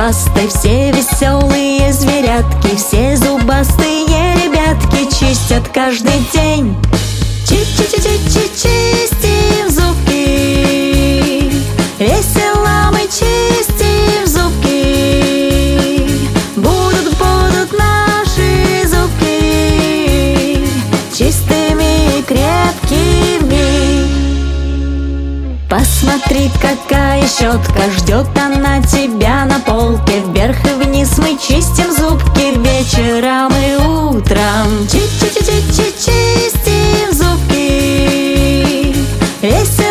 пастой. Все веселые зверятки, все зубастые ребятки чистят каждый день. Чистим зубки, весело мы чистим зубки. Будут наши зубки чистыми и крепкими. Посмотри, какая щетка, ждет она тебя на полке. Вверх и вниз мы чистим зубки вечером и утром. Чистим зубки, весело